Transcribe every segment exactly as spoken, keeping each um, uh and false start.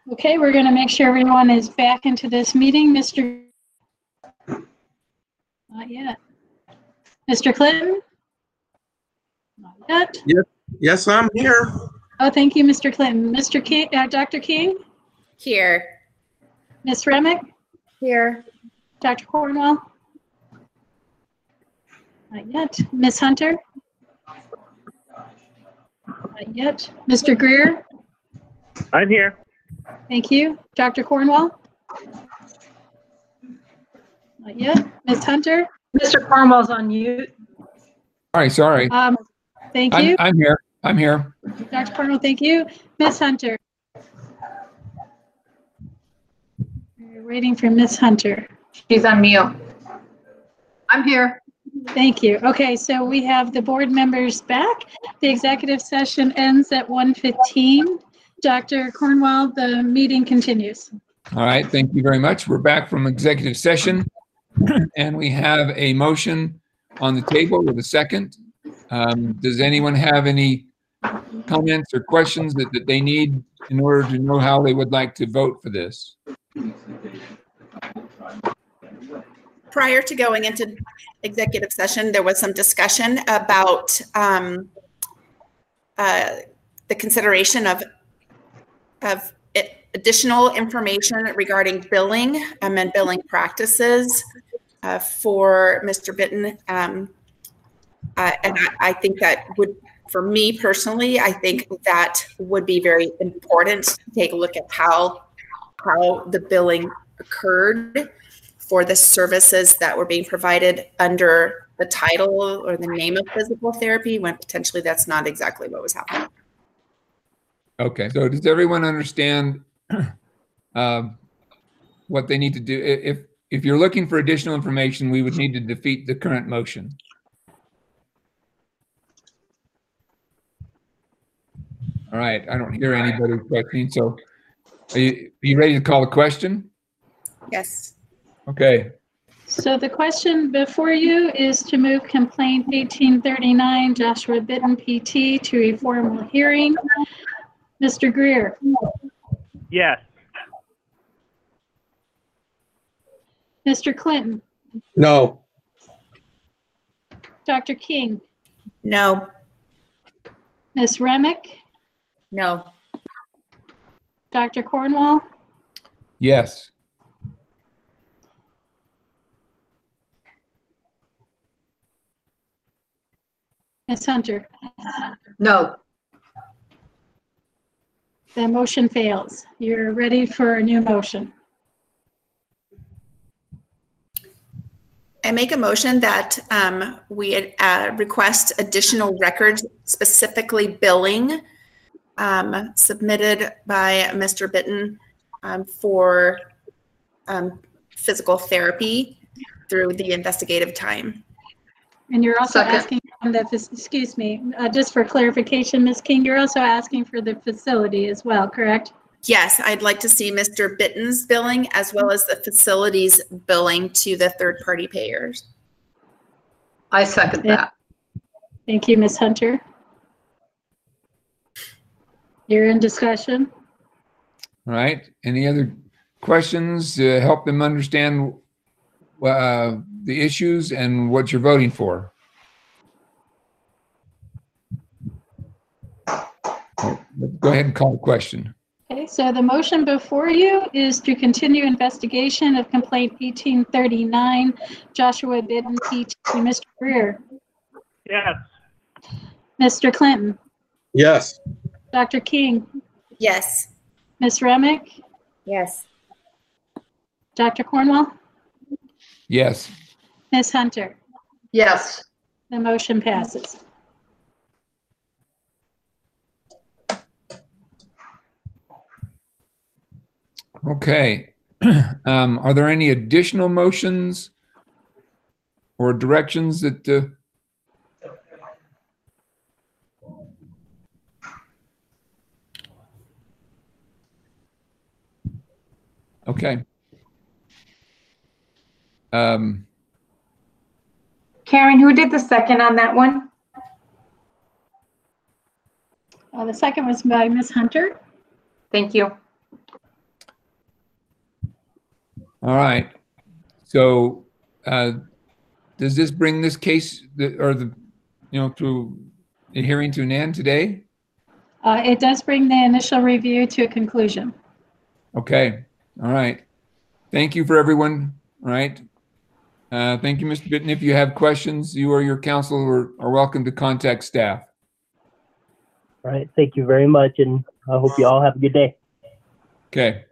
Okay, we're going to make sure everyone is back into this meeting. Mister Not yet. Mister Clinton? Not yet. Yes, yes, I'm here. Oh, thank you, Mister Clinton. Mister King, uh, Doctor King? Here. Miz Remick? Here. Doctor Cornwell? Not yet. Miz Hunter? Not yet. Mister Greer? I'm here. Thank you. Doctor Cornwell? Not yet. Miz Hunter? Mister Cornwell's on mute. Sorry, sorry. Um, thank I'm, you. I'm here. I'm here. Doctor Cornwell, thank you. Miz Hunter? We're waiting for Miz Hunter. She's on mute. I'm here. Thank you. Okay, so we have the board members back. The executive session ends at one fifteen. Doctor Cornwell, the meeting continues. All right. Thank you very much. We're back from executive session, and we have a motion on the table with a second. Um, does anyone have any comments or questions that, that they need in order to know how they would like to vote for this? Prior to going into executive session, there was some discussion about um, uh, the consideration of of it, additional information regarding billing um, and billing practices uh, for Mister Bitton. Um, uh, and I, I think that would, for me personally, I think that would be very important to take a look at how how the billing occurred for the services that were being provided under the title or the name of physical therapy, when potentially that's not exactly what was happening. Okay. So does everyone understand um, what they need to do? If if you're looking for additional information, we would need to defeat the current motion. All right. I don't hear anybody questioning. So are you, are you ready to call the question? Yes. Okay. So the question before you is to move complaint eighteen thirty-nine Joshua Bitton P T to a formal hearing. Mister Greer? Yes. Mister Clinton? No. Doctor King? No. Miz Remick? No. Doctor Cornwell? Yes. Miz Hunter? No. The motion fails. You're ready for a new motion. I make a motion that um, we uh, request additional records, specifically billing, um, submitted by Mister Bitton um, for um, physical therapy through the investigative time. And you're also Second. asking, on the, excuse me, uh, just for clarification, Miz King, you're also asking for the facility as well, correct? Yes, I'd like to see Mister Bitton's billing as well as the facilities billing to the third-party payers. I second that. Thank you, Miz Hunter. You're in discussion. All right. Any other questions to help them understand uh, the issues and what you're voting for? Go ahead and call the question. Okay, so the motion before you is to continue investigation of complaint eighteen thirty-nine, Joshua Bitton P T. Mister Greer? Yes. Mister Clinton? Yes. Doctor King? Yes. Miz Remick? Yes. Doctor Cornwell? Yes. Miz Hunter? Yes. The motion passes. Okay. Um, are there any additional motions or directions that uh, okay. Um, Karen, who did the second on that one? Uh, the second was by Miz Hunter. Thank you. All right. So, uh, does this bring this case the, or the, you know, to the hearing to an end today? Uh, It does bring the initial review to a conclusion. Okay. All right. Thank you for everyone. All right. Uh, thank you, Mister Bitton. If you have questions, you or your counsel are, are welcome to contact staff. All right. Thank you very much. And I hope you all have a good day. Okay.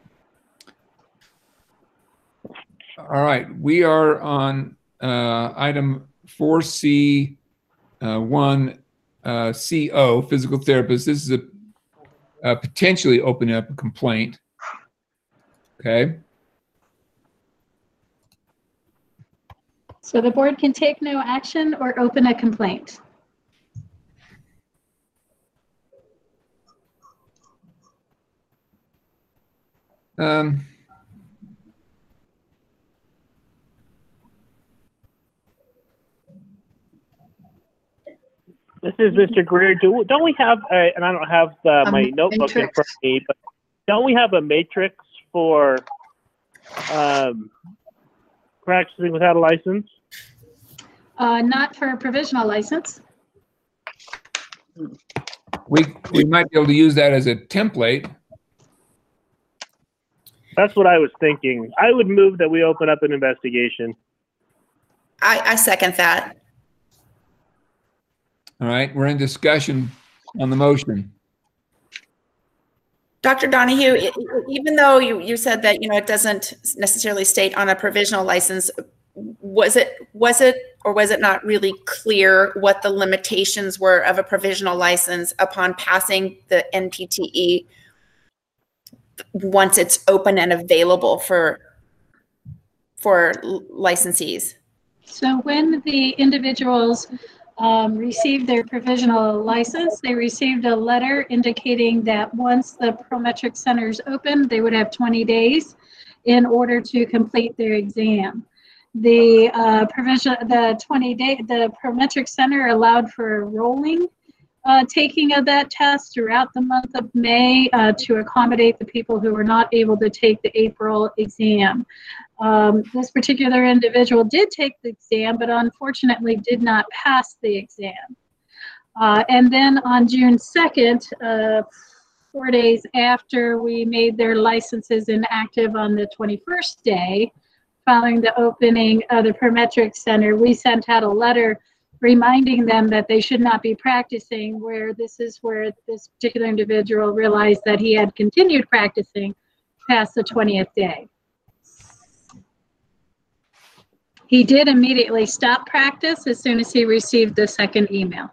All right. We are on uh, item four C uh, one uh, C O, physical therapist. This is a, a potentially opening up a complaint. Okay. So the board can take no action or open a complaint. Um, This is Mister Greer. Do, don't we have, uh, and I don't have uh, A my notebook in matrix. front of me, but don't we have a matrix for um, practicing without a license? Uh, Not for a provisional license. we we might be able to use that as a template. That's what I was thinking. I would move that we open up an investigation. I, I second that. All right. We're in discussion on the motion. Doctor Donahue, e- e- even though you, you said that, you know, it doesn't necessarily state on a provisional license, was it, was it, or was it not really clear what the limitations were of a provisional license upon passing the N P T E once it's open and available for, for licensees? So when the individuals um, received their provisional license, they received a letter indicating that once the Prometric Center is open, they would have twenty days in order to complete their exam. The uh, provision, the twenty day, the Prometric Center allowed for rolling uh, taking of that test throughout the month of May uh, to accommodate the people who were not able to take the April exam. Um, this particular individual did take the exam, but unfortunately did not pass the exam. Uh, and then on June second, uh, four days after we made their licenses inactive on the twenty-first day, following the opening of the Prometric Center, we sent out a letter reminding them that they should not be practicing, where this is where this particular individual realized that he had continued practicing past the twentieth day. He did immediately stop practice as soon as he received the second email.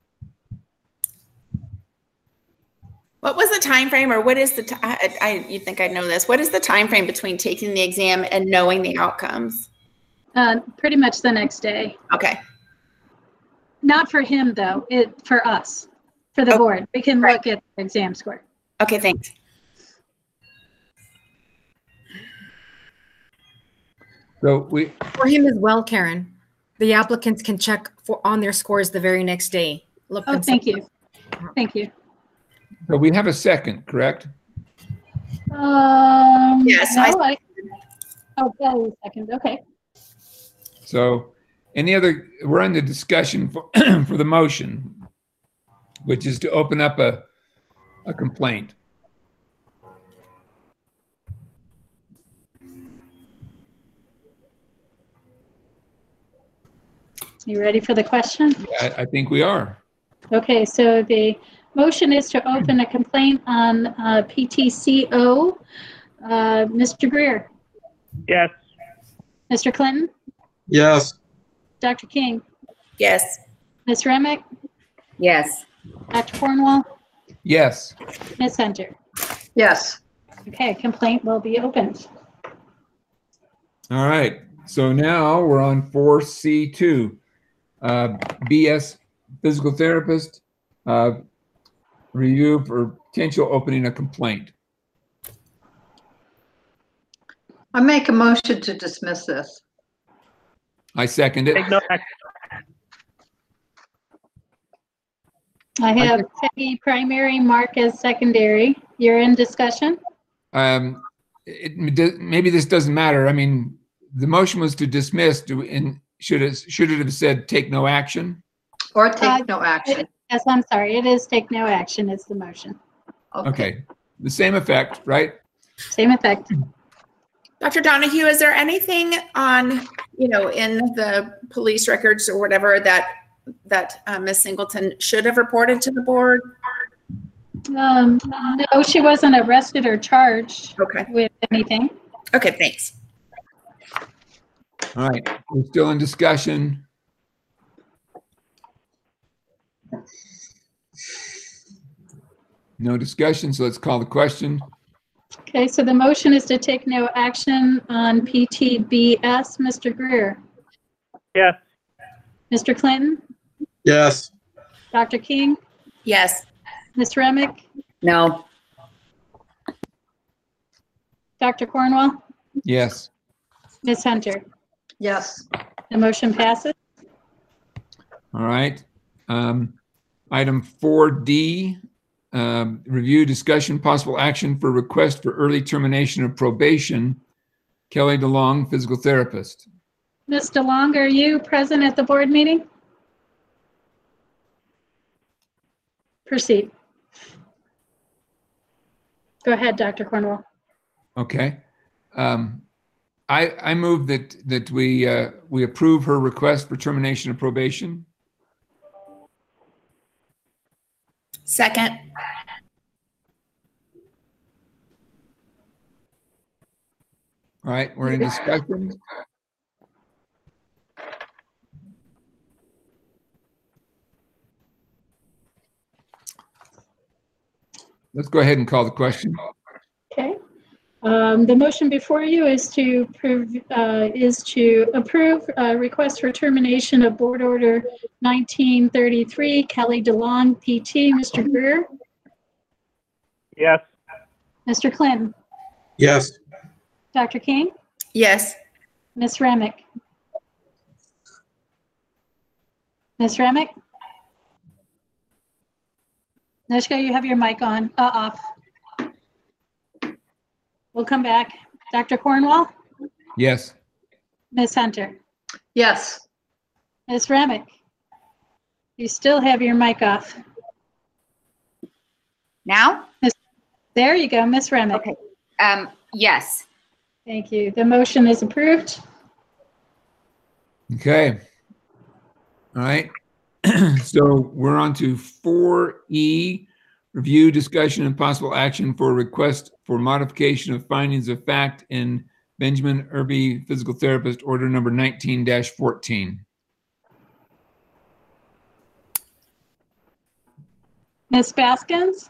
What was the time frame, or what is the, t- I, I, you think I know this, what is the time frame between taking the exam and knowing the outcomes? Uh, pretty much the next day. Okay. Not for him, though, it for us, for the Okay. board. We can Right. look at the exam score. Okay, thanks. So we, For him as well, Karen, the applicants can check for on their scores the very next day. Look Oh, themselves thank you. up. Thank you. so we have a second, correct? Um, Yes, no, I- I, oh, Kelly, second, okay. So any other, we're on the discussion for, for the motion, which is to open up a, a complaint. You ready for the question? I, I think we are. Okay, so the motion is to open a complaint on uh, P T C O. Uh, Mister Greer, Yes. Mister Clinton, Yes. Doctor King, Yes. Miz Remick, Yes. Doctor Cornwall, Yes. Miz Hunter. Yes. Okay, complaint will be opened. All right. So now we're on four C two. Uh, B S physical therapist, uh, review for potential opening a complaint. I make a motion to dismiss this. I second it. Take no action. I have Peggy primary, Mark as secondary. You're in discussion? Um, it, maybe this doesn't matter. I mean, the motion was to dismiss. Do and should it should it have said take no action? Or Uh, take no action. Yes, I'm sorry. It is take no action is the motion. Okay, the same effect, right? Same effect. Doctor Donahue, is there anything on, you know, in the police records or whatever that that uh, Miz Singleton should have reported to the board? Um, no, she wasn't arrested or charged Okay. with anything. Okay, thanks. All right, we're still in discussion. No discussion, so let's call the question. Okay, so the motion is to take no action on P T B S. Mister Greer, Yes. Mister Clinton, Yes. Doctor King, Yes. Miz Remick, No. Doctor Cornwell, Yes. Miz Hunter. Yes. The motion passes. All right. Um, item four D, um, review, discussion, possible action for request for early termination of probation. Kelly DeLong, physical therapist. Miz DeLong, are you present at the board meeting? Proceed. Go ahead, Doctor Cornwell. Okay. Um, I, I move that, that we, uh, we approve her request for termination of probation. Second. All right, we're in discussion. Let's go ahead and call the question. Okay. Um, the motion before you is to prove, uh, is to approve a request for termination of Board Order nineteen thirty-three, Kelly DeLong, P T. Mister Greer, Yes. Mister Clinton, Yes. Doctor King, Yes. Miz Remick. Miz Remick? Nishka, you have your mic on, uh, off. We'll come back. Doctor Cornwell, Yes. Miz Hunter, Yes. Miz Remick. You still have your mic off. Now? There you go, Miz Remick. Okay. Um, yes. Thank you. The motion is approved. Okay. All right. So we're on to four E, review, discussion, and possible action for a request for modification of findings of fact in Benjamin Irby, physical therapist, order number nineteen dash fourteen. Miz Baskins?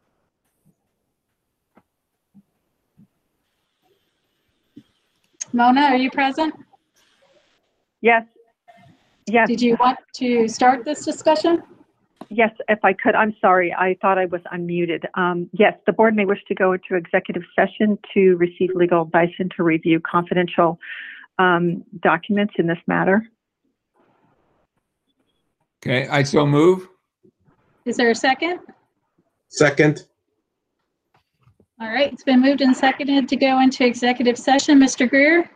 Mona, are you present? Yes, yes, Did you want to start this discussion? yes, if I could. I'm sorry. I thought I was unmuted. Um, yes, the board may wish to go into executive session to receive legal advice and to review confidential um, documents in this matter. Okay, I so move. Is there a second? Second. All right, it's been moved and seconded to go into executive session. Mister Greer,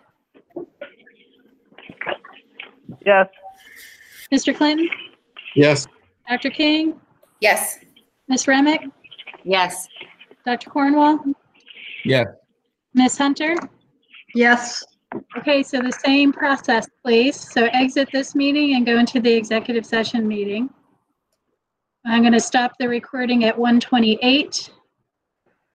Yes. Mister Clinton, Yes. Doctor King, Yes. Miz Remick, Yes. Doctor Cornwell, Yes. Miz Hunter. Yes. Okay, so the same process, please. So exit this meeting and go into the executive session meeting. I'm going to stop the recording at one twenty-eight.